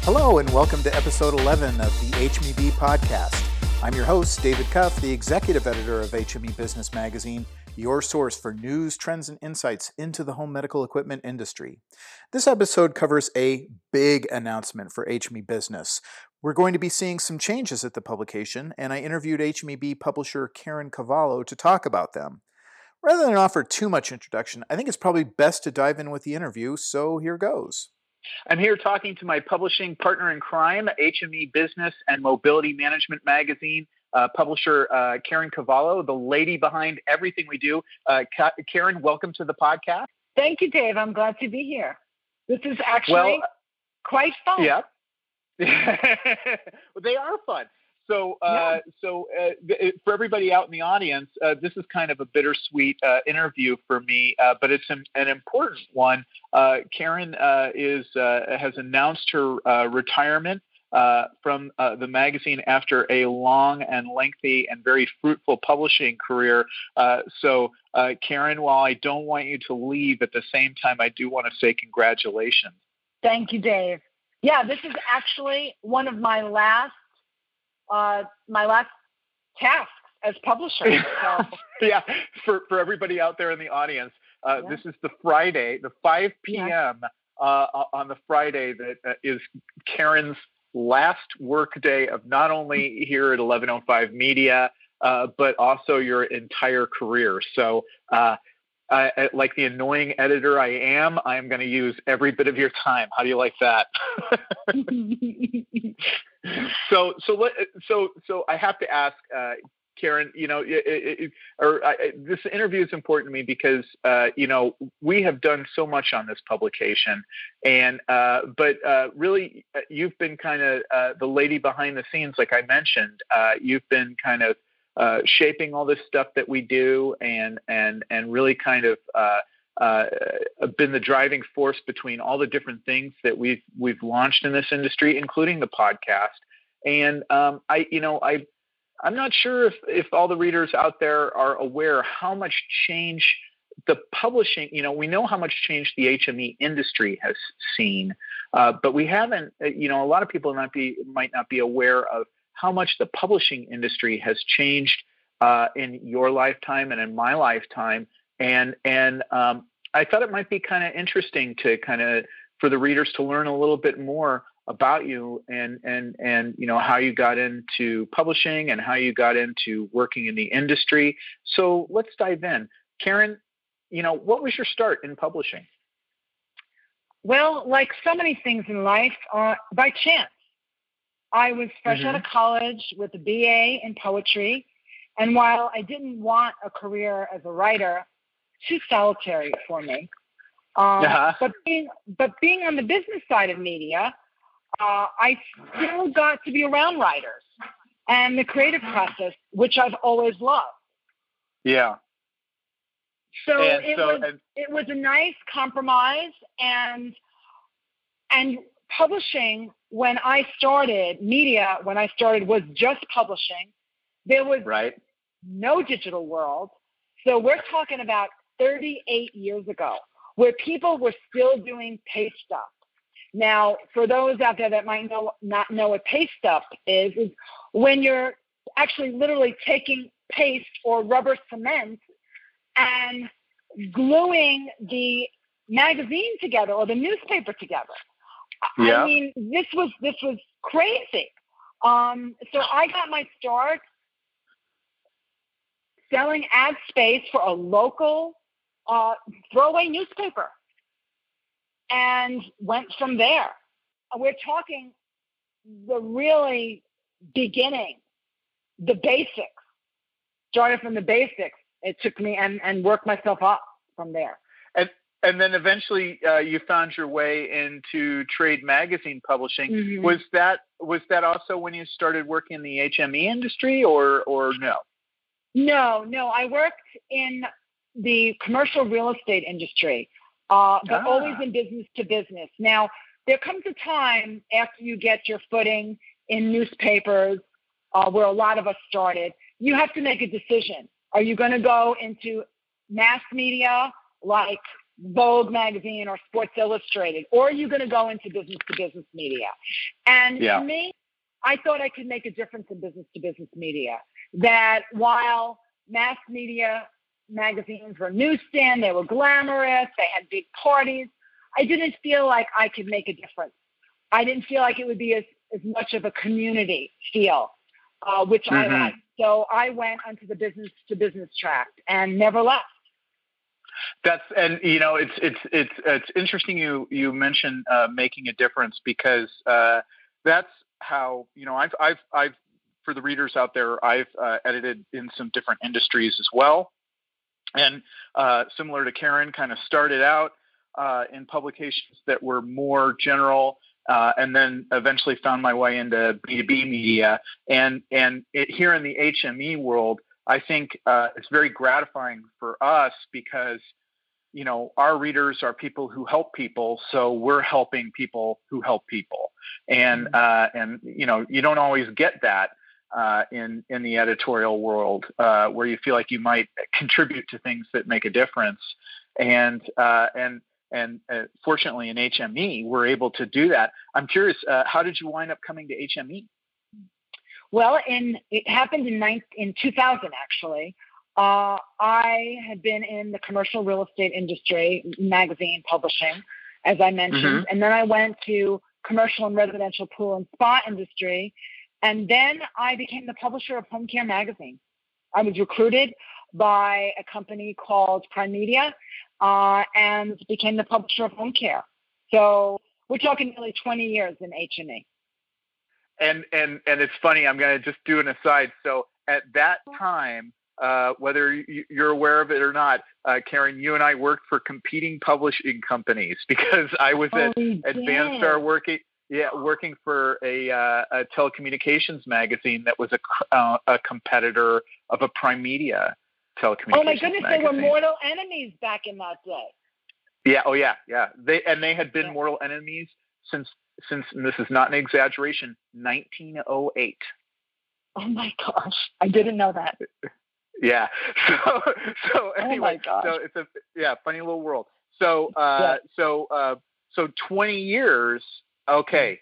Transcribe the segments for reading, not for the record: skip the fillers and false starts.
Hello and welcome to episode 11 of the HMEB podcast. I'm your host, David Cuff, the executive editor of HME Business Magazine, your source for news, trends, and insights into the home medical equipment industry. This episode covers a big announcement for HME Business. We're going to be seeing some changes at the publication, and I interviewed HMEB publisher Karen Cavallo to talk about them. Rather than offer too much introduction, I think it's probably best to dive in with the interview, so here goes. I'm here talking to my publishing partner in crime, HME Business and Mobility Management Magazine, publisher Karen Cavallo, the lady behind everything we do. Karen, welcome to the podcast. Thank you, Dave. I'm glad to be here. This is actually quite fun. Yeah. Well, they are fun. So for everybody out in the audience, this is kind of a bittersweet interview for me, but it's an important one. Karen has announced her retirement from the magazine after a long and lengthy and very fruitful publishing career. So, Karen, while I don't want you to leave, at the same time, I do want to say congratulations. Thank you, Dave. Yeah, this is actually one of my last tasks as publisher. So. Yeah, for everybody out there in the audience, This is the Friday, the 5 p.m. On the Friday that is Karen's last work day of not only here at 1105 Media, but also your entire career. So like the annoying editor I am going to use every bit of your time. How do you like that? So I have to ask, Karen, this interview is important to me because, we have done so much on this publication, and but really, you've been kind of the lady behind the scenes, like I mentioned. You've been kind of shaping all this stuff that we do, and really kind of been the driving force between all the different things that we've launched in this industry, including the podcast. And I'm not sure if all the readers out there are aware how much change the publishing, we know how much change the HME industry has seen, but we haven't, a lot of people might not be aware of how much the publishing industry has changed in your lifetime and in my lifetime. And I thought it might be kind of interesting to for the readers to learn a little bit more about you and how you got into publishing and how you got into working in the industry. So let's dive in. Karen, what was your start in publishing? Well, like so many things in life, by chance. I was fresh out of college with a BA in poetry, and while I didn't want a career as a writer, too solitary for me. But being on the business side of media, I still got to be around writers and the creative process, which I've always loved. Yeah. So it was a nice compromise, and publishing when I started, media when I started was just publishing. There was no digital world. So we're talking about 38 years ago, where people were still doing paste stuff. Now, for those out there that might not know what paste stuff is when you're actually literally taking paste or rubber cement and gluing the magazine together or the newspaper together. Yeah. I mean, this was crazy. So I got my start selling ad space for a local throwaway newspaper, and went from there. We're talking the really beginning, the basics. Started from the basics. It took me and worked myself up from there. And then eventually you found your way into trade magazine publishing. Mm-hmm. Was that also when you started working in the HME industry, or no? No. I worked in the commercial real estate industry, but always in business to business. Now, there comes a time after you get your footing in newspapers, where a lot of us started, you have to make a decision. Are you going to go into mass media like Vogue magazine or Sports Illustrated, or are you going to go into business-to-business media? And for me, I thought I could make a difference in business-to-business media. That while mass media magazines were newsstand, they were glamorous, they had big parties, I didn't feel like I could make a difference. I didn't feel like it would be as much of a community feel, which I liked. So I went onto the business-to-business track and never left. It's interesting you mentioned making a difference, because that's how, I've for the readers out there, I've edited in some different industries as well, and similar to Karen, kind of started out in publications that were more general, and then eventually found my way into B2B media, and here in the HME world, I think it's very gratifying for us because, our readers are people who help people. So we're helping people who help people. And you don't always get that in the editorial world, where you feel like you might contribute to things that make a difference. And fortunately in HME, we're able to do that. I'm curious, how did you wind up coming to HME? Well, it happened in 2000, actually. I had been in the commercial real estate industry, magazine publishing, as I mentioned, and then I went to commercial and residential pool and spa industry, and then I became the publisher of Home Care magazine. I was recruited by a company called Prime Media, and became the publisher of Home Care. So we're talking nearly 20 years in HME. And it's funny, I'm going to just do an aside. So at that time, whether you're aware of it or not, Karen, you and I worked for competing publishing companies, because I was at Advanced Star working for a telecommunications magazine that was a competitor of a Prime Media telecommunications Oh my goodness, magazine. They were mortal enemies back in that day. Yeah, oh yeah. They had been mortal enemies since, and this is not an exaggeration, 1908. Oh my gosh, I didn't know that. Yeah. So anyway, so it's a funny little world. So 20 years. Okay.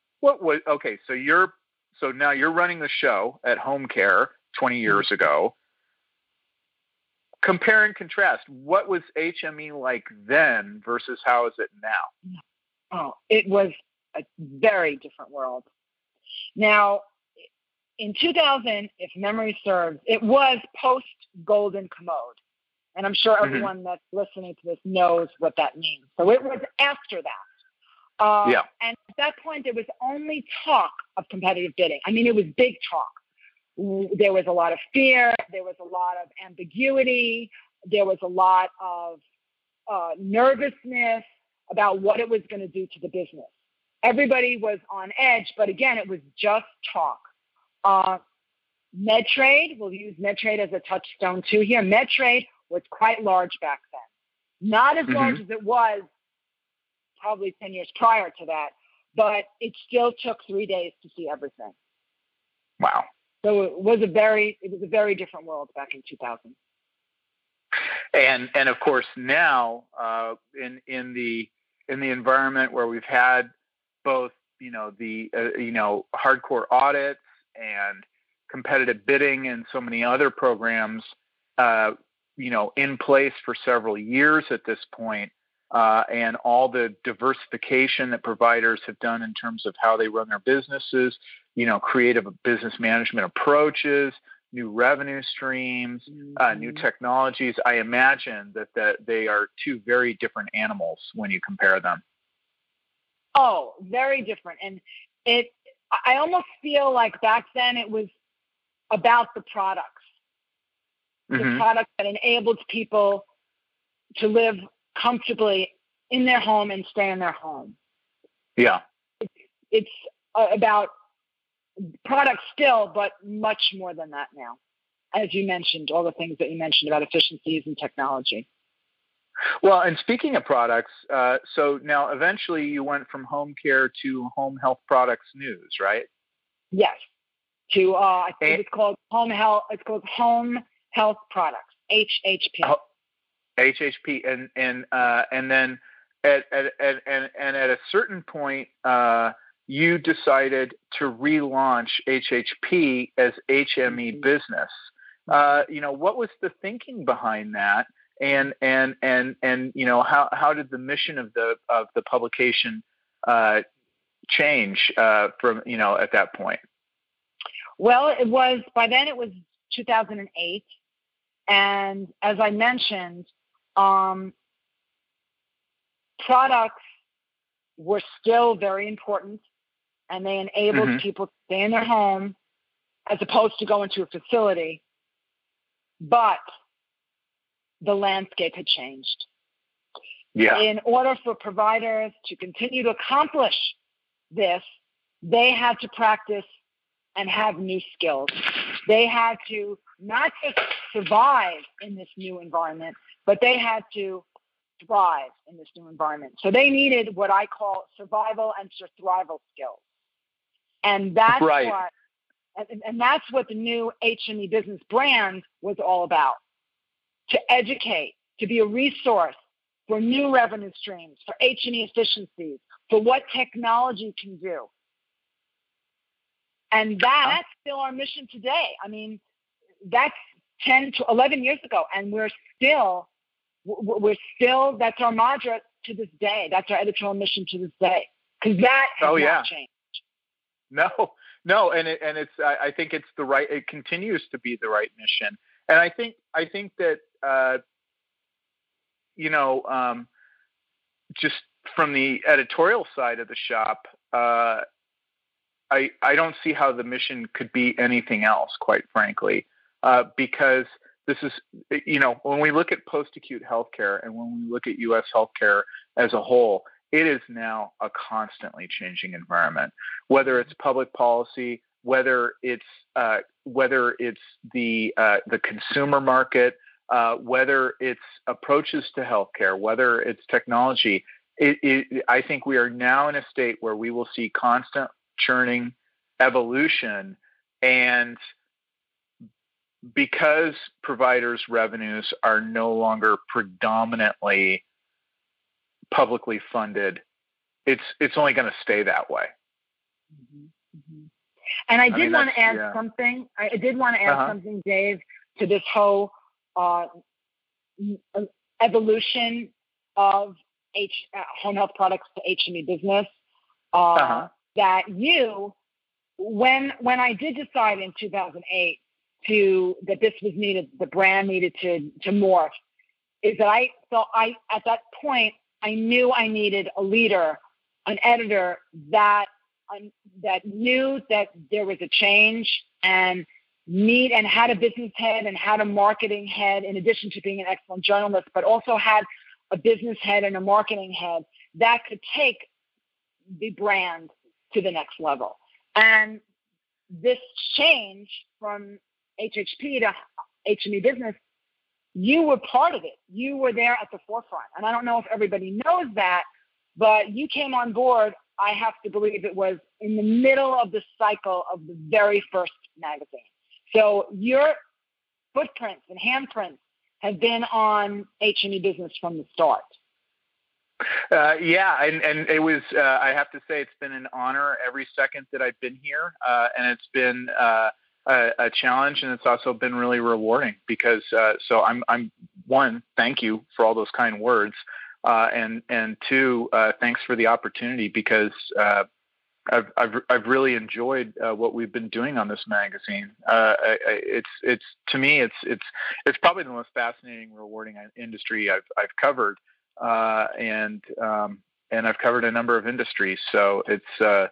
So now you're running the show at Home Care 20 years ago. Compare and contrast. What was HME like then versus how is it now? Oh, it was a very different world. Now, in 2000, if memory serves, it was post Golden Commode. And I'm sure everyone that's listening to this knows what that means. So it was after that. And at that point, there was only talk of competitive bidding. I mean, it was big talk. There was a lot of fear. There was a lot of ambiguity. There was a lot of nervousness about what it was going to do to the business. Everybody was on edge, but again, it was just talk. MedTrade, we'll use MedTrade as a touchstone too here. MedTrade was quite large back then. Not as large as it was probably 10 years prior to that, but it still took 3 days to see everything. Wow. So it was a very different world back in 2000. And of course now, in the environment where we've had both, the hardcore audits and competitive bidding and so many other programs, in place for several years at this point, and all the diversification that providers have done in terms of how they run their businesses, creative business management approaches, new revenue streams, new technologies. I imagine that they are two very different animals when you compare them. Oh, very different. And I almost feel like back then it was about the products. The products that enabled people to live comfortably in their home and stay in their home. Yeah. It's about products still, but much more than that now. As you mentioned, all the things that you mentioned about efficiencies and technology. Well, and speaking of products, so now eventually you went from Home Care to Home Health Products News, right? Yes. To I think it's called Home Health. It's called Home Health Products, HHP. HHP, and then at a certain point, you decided to relaunch HHP as HME Business. What was the thinking behind that? And how did the mission of the publication change from at that point? Well, by then it was 2008, and as I mentioned, products were still very important, and they enabled people to stay in their home as opposed to go into a facility. But the landscape had changed. Yeah. In order for providers to continue to accomplish this, they had to practice and have new skills. They had to not just survive in this new environment, but they had to thrive in this new environment. So they needed what I call survival and survival skills. And that's right. that's what the new HME Business brand was all about. To educate, to be a resource for new revenue streams, for HME efficiencies, for what technology can do. And that's still our mission today. I mean, that's 10 to 11 years ago, and we're still, that's our mantra to this day. That's our editorial mission to this day, because that has not changed. No, and it's. I think it's the right. It continues to be the right mission, and I think that just from the editorial side of the shop, I don't see how the mission could be anything else, quite frankly, because this is, when we look at post-acute healthcare and when we look at U.S. healthcare as a whole, it is now a constantly changing environment. Whether it's public policy, whether it's the consumer market, whether it's approaches to healthcare, whether it's technology, I think we are now in a state where we will see constant churning evolution, and because providers' revenues are no longer predominantly publicly funded, it's only going to stay that way. And I did want to add something. I did want to add something, Dave, to this whole evolution of home health products to HME Business. That when I did decide in 2008 that this was needed, the brand needed to morph, is that at that point I knew I needed a leader, an editor that knew that there was a change and had a business head and had a marketing head, in addition to being an excellent journalist, but also had a business head and a marketing head that could take the brand to the next level. And this change from HHP to HME Business, you were part of it. You were there at the forefront. And I don't know if everybody knows that, but you came on board, I have to believe it was in the middle of the cycle of the very first magazine. So your footprints and handprints have been on HME Business from the start. And it was, I have to say, it's been an honor every second that I've been here. And it's been a challenge, and it's also been really rewarding because, so I'm one, thank you for all those kind words. And two, thanks for the opportunity, because I've really enjoyed what we've been doing on this magazine. It's to me, it's probably the most fascinating, rewarding industry I've covered. And I've covered a number of industries, so it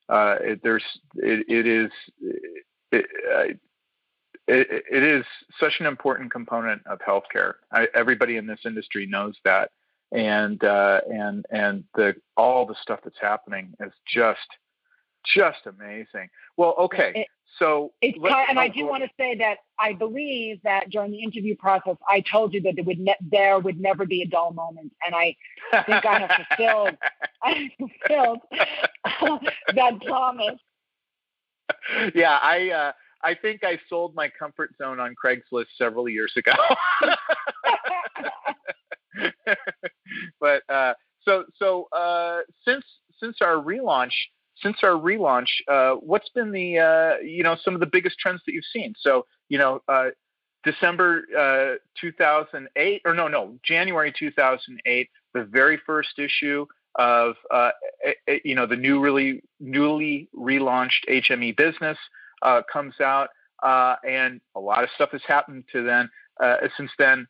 is such an important component of healthcare. Everybody in this industry knows that, and all the stuff that's happening is just amazing. Well, okay. So I do want to say that I believe that during the interview process, I told you that there would never be a dull moment, and I think I have fulfilled that promise. Yeah, I think I sold my comfort zone on Craigslist several years ago. But since our relaunch, what's been the some of the biggest trends that you've seen? So December 2008, or January 2008, the very first issue of the newly relaunched HME Business comes out, and a lot of stuff has happened since then.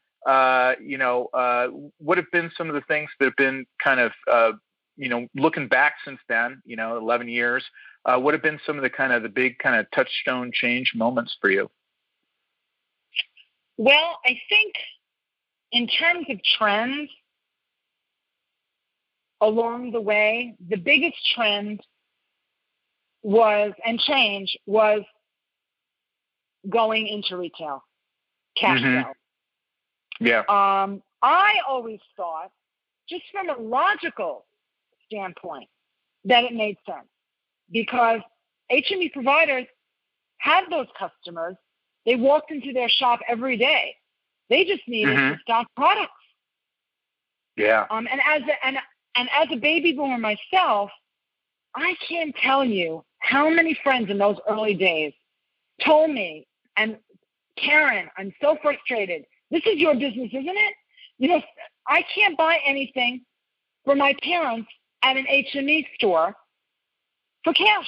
What have been some of the things that have been kind of looking back since then? 11 years. What have been some of the big kind of touchstone change moments for you? Well, I think in terms of trends along the way, the biggest trend was going into retail, cash sales. Yeah. I always thought, just from a logical standpoint, that it made sense because HME providers had those customers. They walked into their shop every day. They just needed to stock products. Yeah. And as a baby boomer myself, I can't tell you how many friends in those early days told me, and Karen, I'm so frustrated. This is your business, isn't it? I can't buy anything for my parents at an HME store for cash.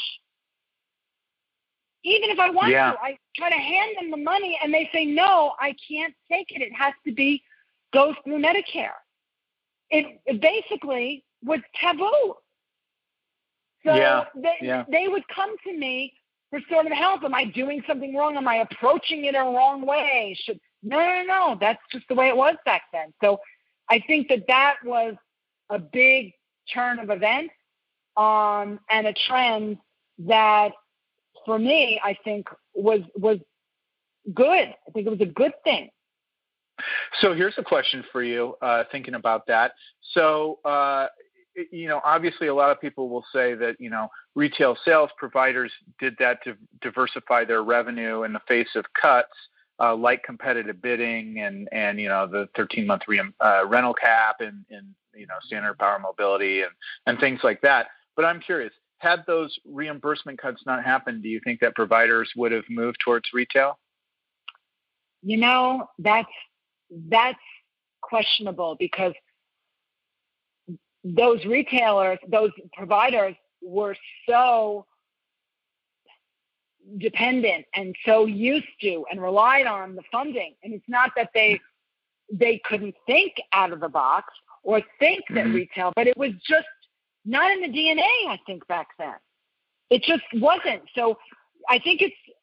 Even if I want to, I try to hand them the money and they say, no, I can't take it. It has to go through Medicare. It basically was taboo. So they would come to me for sort of help. Am I doing something wrong? Am I approaching it a wrong way? No. That's just the way it was back then. So I think that was a big turn of events and a trend that, for me, I think was good. I think it was a good thing. So here's a question for you, thinking about that. So, obviously a lot of people will say that, retail sales providers did that to diversify their revenue in the face of cuts, like competitive bidding and the 13-month rental cap and standard power mobility and things like that. But I'm curious, had those reimbursement cuts not happened, do you think that providers would have moved towards retail? That's questionable because those providers were so dependent and so used to and relied on the funding. And it's not that they couldn't think out of the box or think that retail, but it was just not in the DNA, I think, back then. It just wasn't. So I think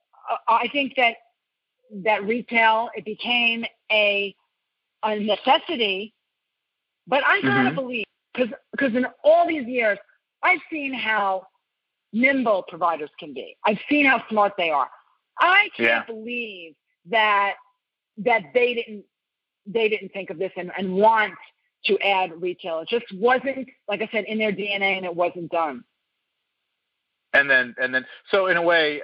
that retail, it became a necessity, but I gotta believe, because in all these years, I've seen how nimble providers can be. I've seen how smart they are. I can't believe that they didn't think of this and want to add retail. It just wasn't, like I said, in their DNA, and it wasn't done. And then, so in a way,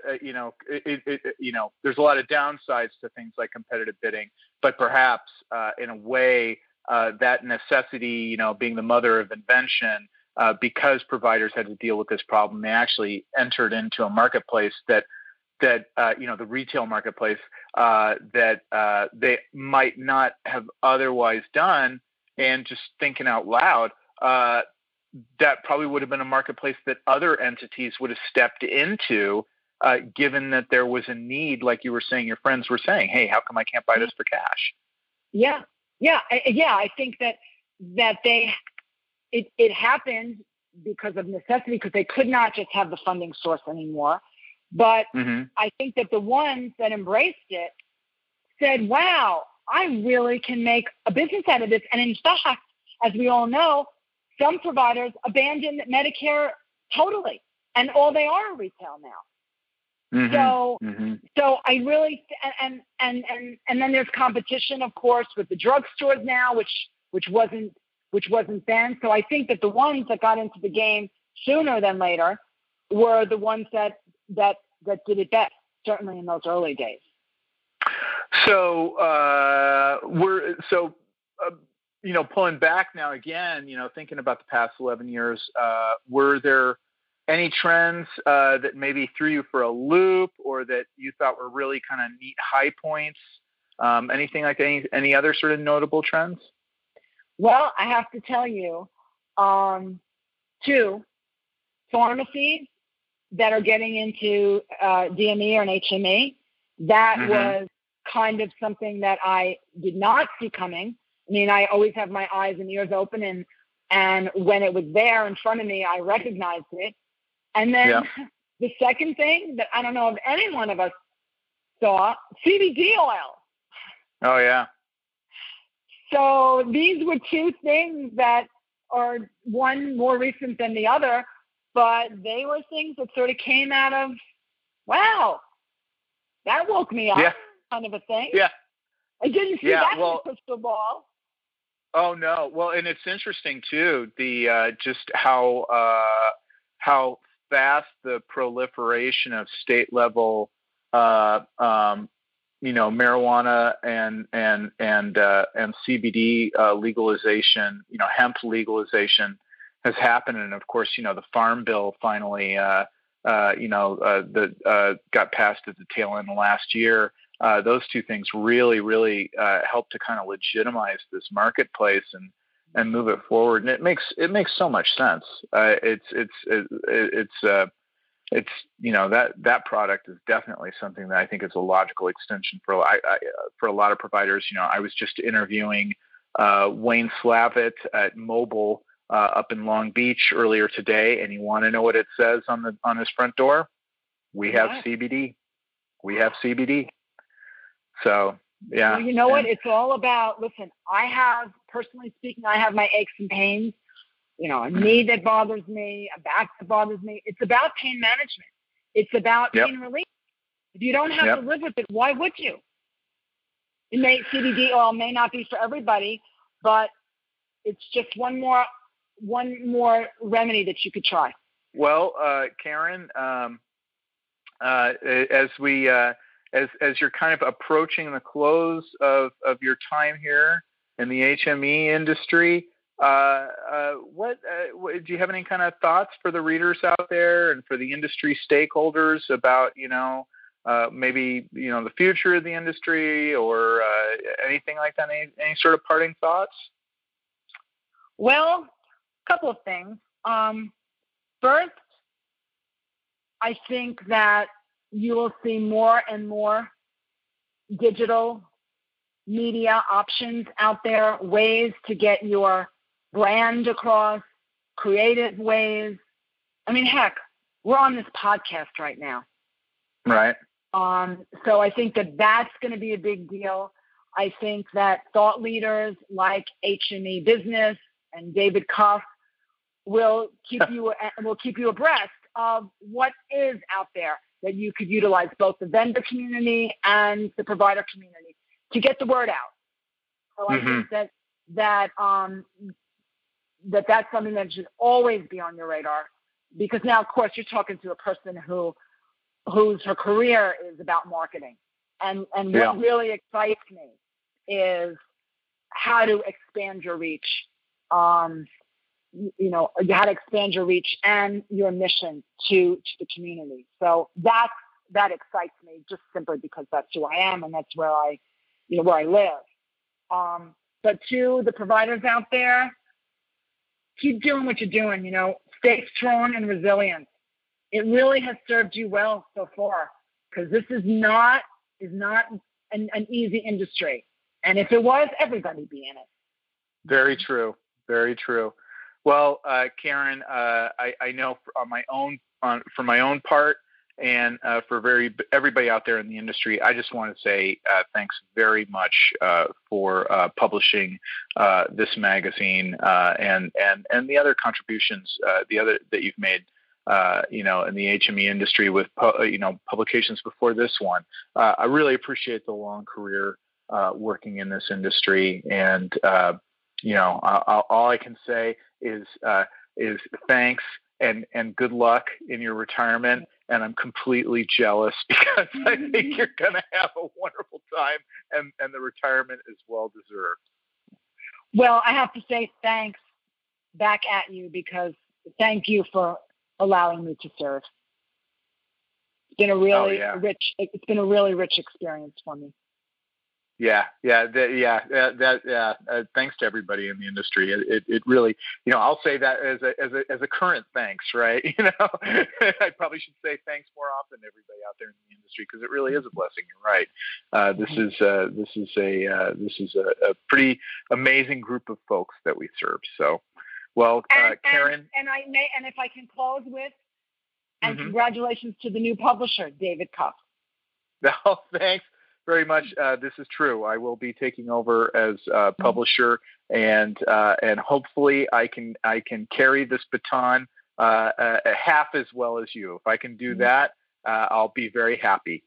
there's a lot of downsides to things like competitive bidding, but perhaps in a way, that necessity, being the mother of invention, because providers had to deal with this problem, they actually entered into a marketplace that the retail marketplace that they might not have otherwise done. And just thinking out loud, that probably would have been a marketplace that other entities would have stepped into, given that there was a need, like you were saying, your friends were saying, hey, how come I can't buy this for cash? Yeah. I think that it happened because of necessity, because they could not just have the funding source anymore. But I think that the ones that embraced it said, wow, I really can make a business out of this. And in fact, as we all know, some providers abandoned Medicare totally, and all they are retail now. So I really, and then there's competition, of course, with the drugstores now, which wasn't then. So I think that the ones that got into the game sooner than later were the ones that did it best, certainly in those early days. So pulling back now again, thinking about the past 11 years, were there any trends that maybe threw you for a loop, or that you thought were really kind of neat high points? Anything like any other sort of notable trends? Well, I have to tell you, 2 pharmacies that are getting into DME or an HME. That was kind of something that I did not see coming. I mean, I always have my eyes and ears open, and when it was there in front of me, I recognized it. And then the second thing that I don't know if any one of us saw, CBD oil. Oh, yeah. So these were 2 things that are one more recent than the other, but they were things that sort of came out of, wow, that woke me up kind of a thing. Yeah. I didn't see that in the crystal ball. Oh, no. Well, and it's interesting, too, the just how fast the proliferation of state-level marijuana and CBD legalization, hemp legalization has happened. And of course, the Farm Bill finally, got passed at the tail end of last year. Those 2 things really, really helped to kind of legitimize this marketplace and move it forward. And it makes so much sense. That product is definitely something that I think is a logical extension for a lot of providers. I was just interviewing Wayne Slavitt at Mobile up in Long Beach earlier today, and you want to know what it says on his front door? We have CBD. We have CBD. So yeah. Well, you know what? It's all about. Listen, personally speaking, I have my aches and pains. A knee that bothers me, a back that bothers me. It's about pain management. It's about pain relief. If you don't have to live with it, why would you? CBD oil may not be for everybody, but it's just one more remedy that you could try. Well, Karen, as you're kind of approaching the close of your time here in the HME industry, what do you have any kind of thoughts for the readers out there and for the industry stakeholders about maybe the future of the industry or anything like that? Any sort of parting thoughts? Well, a couple of things. First, I think that you will see more and more digital media options out there, ways to get your brand across, creative ways. I mean, heck, we're on this podcast right now. Right. So I think that that's going to be a big deal. I think that thought leaders like HME Business and David Cuff will keep you abreast of what is out there that you could utilize, both the vendor community and the provider community, to get the word out. So I think that's something that should always be on your radar, because now, of course, you're talking to a person whose her career is about marketing. And what really excites me is how to expand your reach, how to expand your reach and your mission to the community. So that excites me, just simply because that's who I am and that's where I live. But to the providers out there, keep doing what you're doing, stay strong and resilient. It really has served you well so far, because this is not an easy industry. And if it was, everybody'd be in it. Very true. Very true. Well, Karen, I know for my own part, and for everybody out there in the industry, I just want to say thanks very much for publishing this magazine and the other contributions, that you've made, in the HME industry with publications before this one. I really appreciate the long career working in this industry, and all I can say is thanks and good luck in your retirement. And I'm completely jealous, because I think you're going to have a wonderful time, and the retirement is well deserved. Well, I have to say thanks back at you, because thank you for allowing me to serve. It's been a really it's been a really rich experience for me. Thanks to everybody in the industry. It really, I'll say that as a current thanks, right? I probably should say thanks more often to everybody out there in the industry, because it really is a blessing. You're right. This is a pretty amazing group of folks that we serve. So, well, Karen, and if I can close with, and congratulations to the new publisher, David Cuff. Oh, thanks very much. This is true. I will be taking over as publisher, and hopefully I can carry this baton half as well as you. If I can do that, I'll be very happy.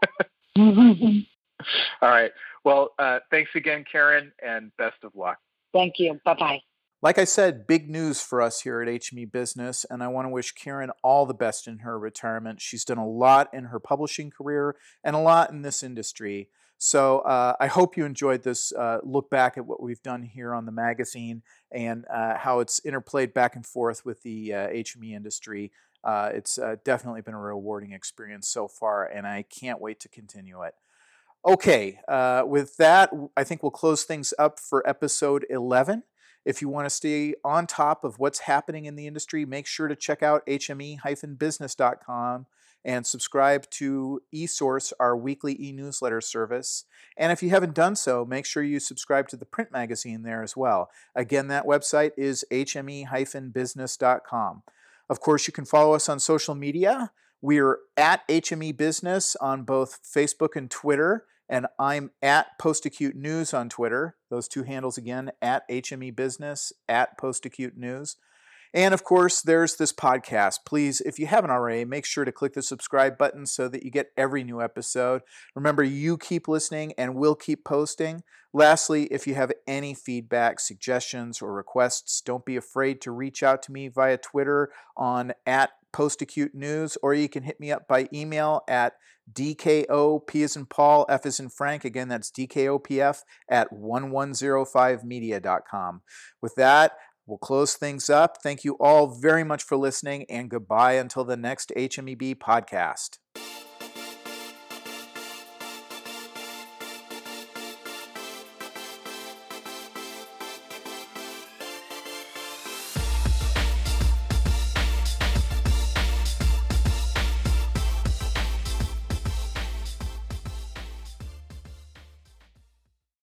All right. Well, thanks again, Karen, and best of luck. Thank you. Bye-bye. Like I said, big news for us here at HME Business, and I want to wish Karen all the best in her retirement. She's done a lot in her publishing career and a lot in this industry. So I hope you enjoyed this look back at what we've done here on the magazine and how it's interplayed back and forth with the HME industry. It's definitely been a rewarding experience so far, and I can't wait to continue it. Okay, with that, I think we'll close things up for episode 11. If you want to stay on top of what's happening in the industry, make sure to check out hme-business.com and subscribe to eSource, our weekly e-newsletter service. And if you haven't done so, make sure you subscribe to the print magazine there as well. Again, that website is hme-business.com. Of course, you can follow us on social media. We're at HME Business on both Facebook and Twitter. And I'm at Post-Acute News on Twitter. Those two handles again, at HME Business, at Post-Acute News. And of course, there's this podcast. Please, if you haven't already, make sure to click the subscribe button so that you get every new episode. Remember, you keep listening and we'll keep posting. Lastly, if you have any feedback, suggestions, or requests, don't be afraid to reach out to me via Twitter on at Post-Acute News, or you can hit me up by email at DKOP as in Paul, F as in Frank. Again, that's DKOPF at 1105media.com. With that, we'll close things up. Thank you all very much for listening, and goodbye until the next HMEB podcast.